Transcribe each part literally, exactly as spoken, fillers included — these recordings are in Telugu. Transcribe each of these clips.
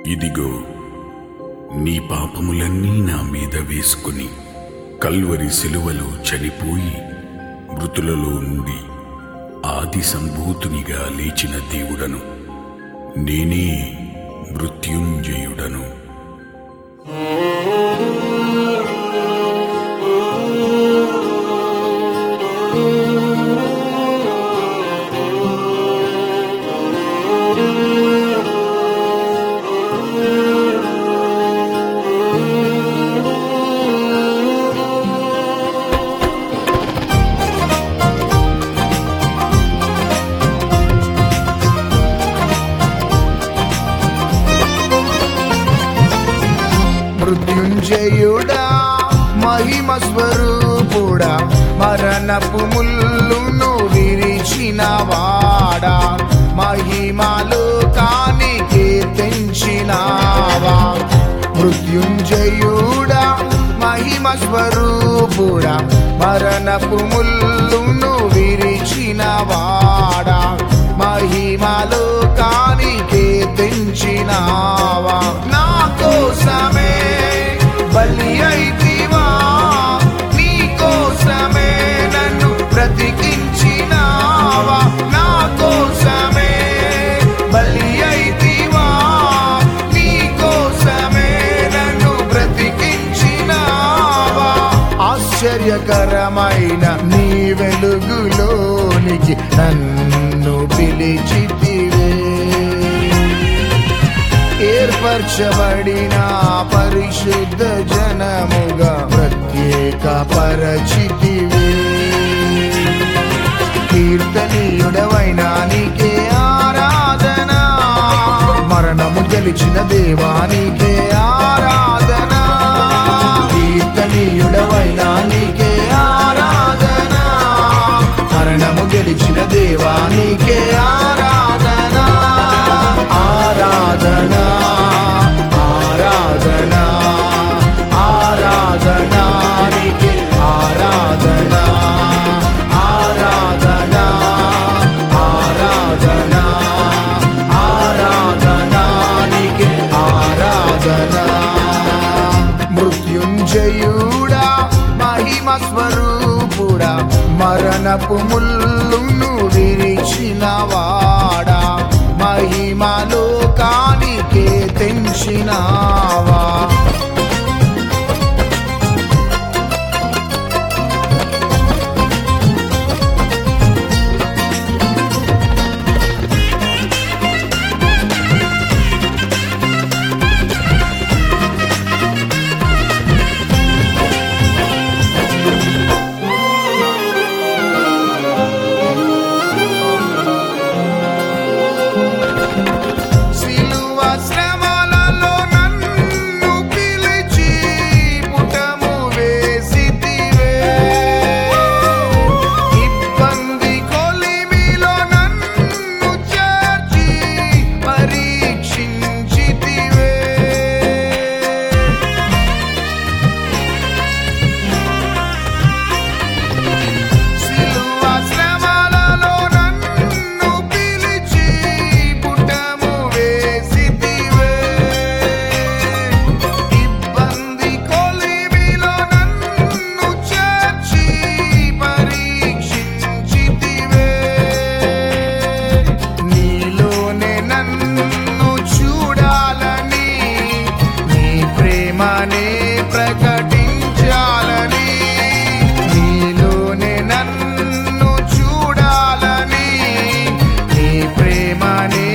ఇదిగో నీ పాపములన్నీ నా మీద వేసుకుని కల్వరి సిలువలో చనిపోయి మృతులలో నుండి ఆది సంభూతునిగా లేచిన దేవుడను, నేనే మృత్యుంజయుడను. మృత్యుంజయుడా, మహిమ స్వరూపుడా, మరణపు ముల్లును విరిచిన వాడా, మహిమలోకానికి తెంచినావా. మృత్యుంజయుడా, మహిమ స్వరూపుడా, మరణపు ముల్లును విరిచిన వాడా, మహిమలోకానికి తెంచినావా. నా కోసమే బలి అయితివా, నీ కోసమే నన్ను బ్రతికించినావా. నా కోసమే బలి అయితివా, నీ కోసమే నన్ను బ్రతికించినావా. ఆశ్చర్యకరమైన నీ వెలుగులోనికి నన్ను పిలిచితివే. ఏర్పరచబడిన పరిశుద్ధ జనముగా ప్రత్యేక పరచితివే. కీర్తనీయుడవైన నీకే ఆరాధన, మరణము గెలిచిన దేవానికే ఆరాధన. కీర్తనీయుడవైన నీకే ఆరాధన, మరణము గెలిచిన దేవానికే ఆరాధన. ఆరాధన ఆరాధన ఆరాధన నీకే ఆరాధన. ఆరాధన ఆరాధన ఆరాధన నీకే ఆరాధన. మృత్యుంజయుడా, మహిమ స్వరూపుడా, మరణపు ముల్లును విరిచిన వాడా, మహిమలోకానికే తెంచినావా. ప్రకటించాలని, నీలోనే నన్ను చూడాలని, నీ ప్రేమనే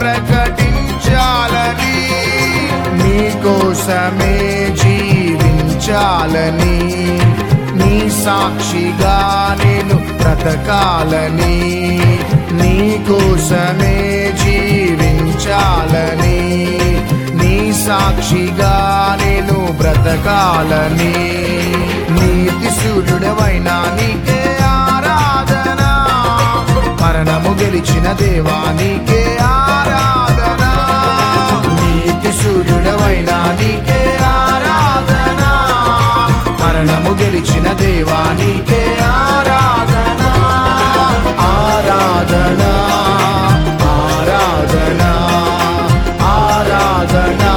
ప్రకటించాలని, నీ కోసమే జీవించాలని, నీ సాక్షిగా నేను బ్రతకాలని, నీ కోసమే జీవించాలని, నీ సాక్షిగా నేను బ్రతకాలని. నీతి సూర్యుడవైన నీకే ఆరాధన, మరణము గెలిచిన దేవానికే ఆరాధన. నీతి సూర్యుడవైన నీకే ఆరాధన, మరణము గెలిచిన దేవానికే ఆరాధన. ఆరాధన ఆరాధన ఆరాధన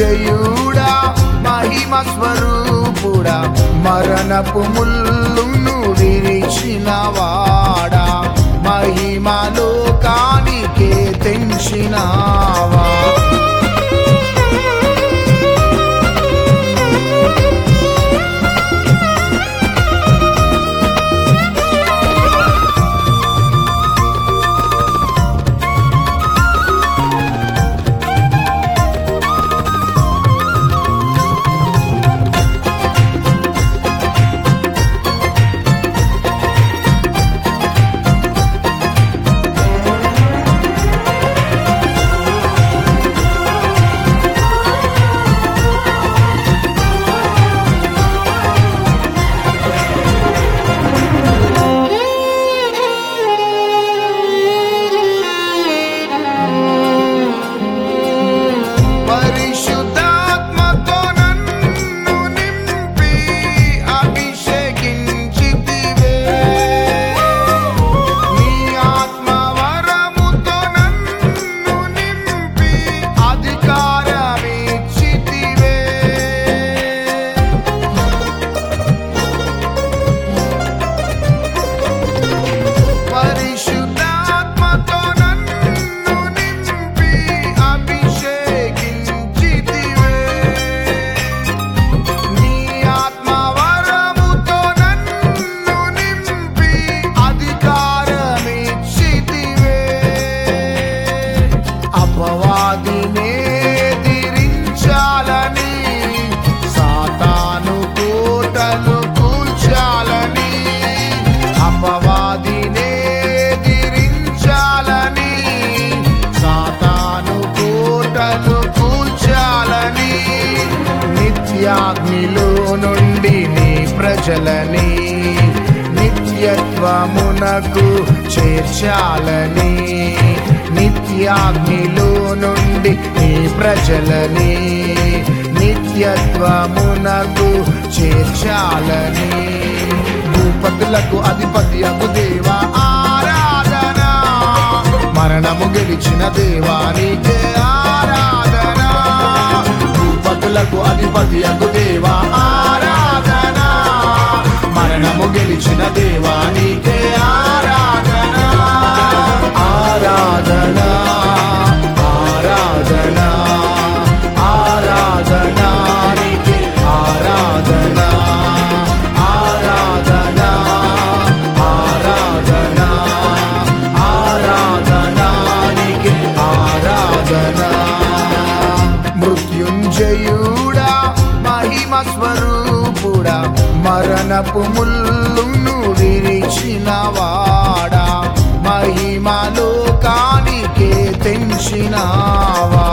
మృత్యుంజయుడా మహిమ స్వరూపుడా మరణపు ముల్లును విరిచిన వాడా మహిమ లోకానికే తెంచినావా నిత్యాగ్నిలో నుండి నీ ప్రజలని నిత్యత్వమునకు చేర్చాలని నిత్యాగ్నిలో నుండి నీ ప్రజలని నిత్యత్వమునకు చేర్చాలని భూపతులకు అధిపతి అగు దేవా ఆరాధన మరణము గెలిచిన దేవానికి ఆరాధన భూపతులకు అధిపతి అగు దేవా ఆరాధన మరణము గెలిచిన దేవానికి ఆరాధన ఆరాధన ఆరాధన ఆరాధన నీకే ఆరాధన ఆరాధన ఆరాధన ఆరాధన నీకే ఆరాధన మృత్యుంజయుడా మహిమ స్వరూపుడా మరణపు ముల్లును విరిచిన వాడా మహిమ లోకానికే తెంచినావా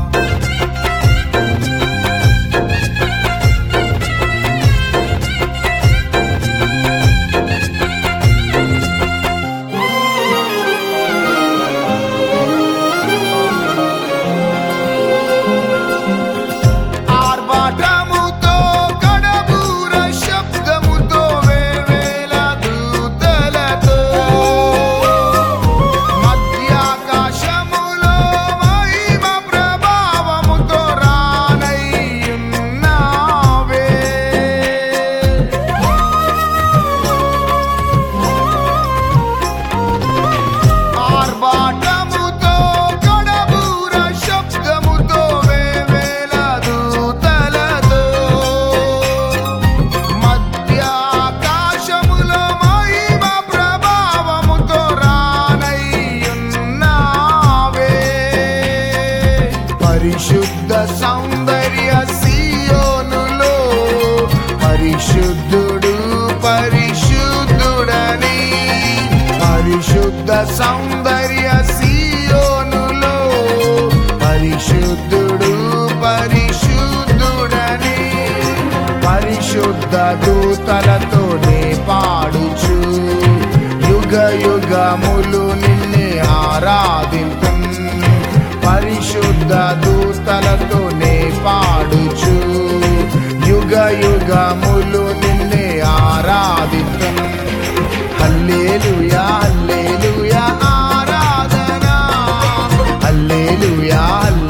పరిశుద్ధ సౌందర్య సియోనులో పరిశుద్ధుడు పరిశుద్ధుడని పరిశుద్ధ సౌందర్య సియోనులో పరిశుద్ధుడు పరిశుద్ధుడని పరిశుద్ధ దూతలతోనే పాడుచు యుగ యుగములు నిన్నే ఆరాధింతు పరిశుద్ధ దూతలతోనే పాడుచు యుగ యుగములు నిన్నే ఆరాధింతు హల్లెలూయా హల్లెలూయా ఆరాధన హల్లెలూయా హల్లెలూయా